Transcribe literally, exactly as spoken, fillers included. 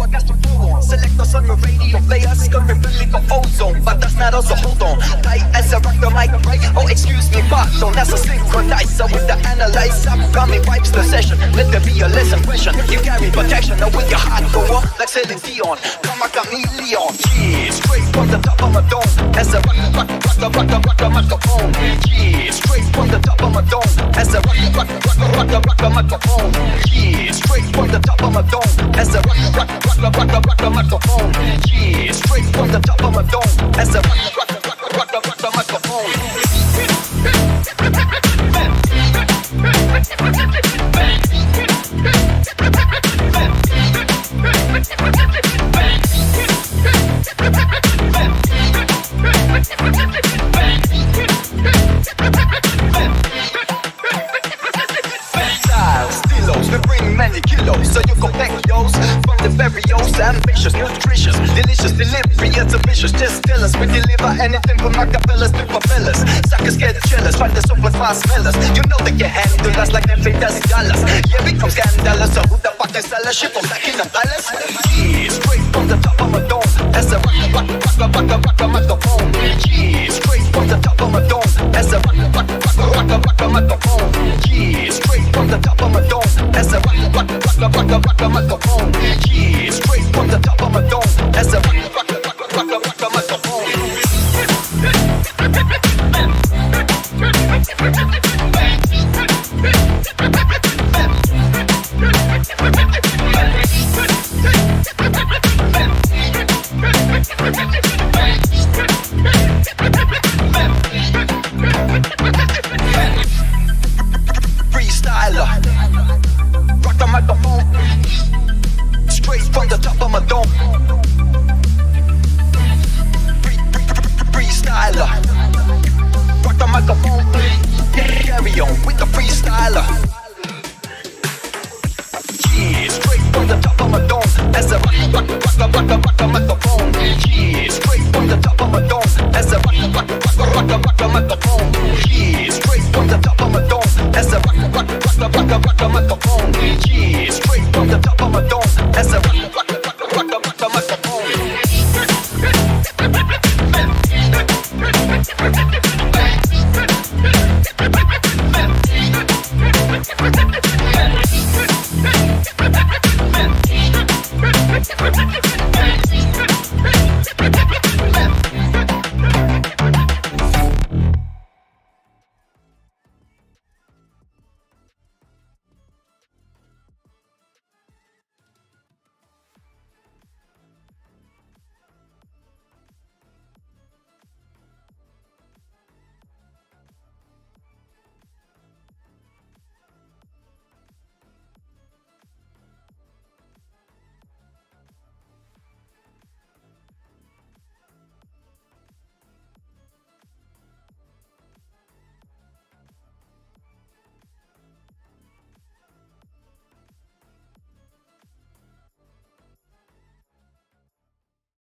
got to go on. Select us on your radio player, scurry for ozone. But that's not also hold on. Tight as a rock the mic, right? Oh, excuse me, pardon. That's a synchronizer with the analyzer. Coming vibes the session. Let there be a lesson question. You carry protection, now with your heart go up like Celine Dion. Come a chameleon. Yeah, straight from the top of my dome. As a rock, rock, rock, rock, rock, rock, rock, microphone. Yeah, straight from the top of my dome. As a rock, rock, rock, rock, rock, rock, rock, microphone. Yeah, straight from the top of my dome. As a rock, rock, rock, rock, rock, rock, rock, microphone. Yeah, straight from the top of my dome. As a rock, rock, rock, rock, rock, rock, rock, microphone. So you can pack yours from the various, ambitious, nutritious, delicious, delivery, it's ambitious. Just tell us we deliver anything from acapellas to propellers. Suckers get jealous, find the soap with fast smellers. You know they can handle us like them fake dozen dollars. Yeah, we come scandalous, so who the fuck is selling shit from back in the palace? Yeah, straight from the top of my dome. As a rock, rock, rock, rock, rock, rock, rock, microphone. Yeah, straight from the top of my dome. As a rock, rock, rock, rock, rock, rock, microphone. Yeah, straight from the top of my dome. As a rock, rock, rock, rock, rock, rock, rock, microphone. Yeah, straight from the top of my dome. As a rock, rock, rock, rock, rock, rock, rock, microphone. Freestyler, rock the microphone. Straight from the top of my dome. Free, free, free, freestyler, rock the microphone. Carry on with the freestyler. Yeah, straight from the top of my dome. As a rock, rock, rock, rock, rock, rock, rock, microphone. Yeah, straight from the top of my dome. As a rock, rock, rock, rock, rock, rock, rock, microphone. Yeah, straight from the top of my dome. As a rock, rock, rock, rock, rock, rock, rock, microphone.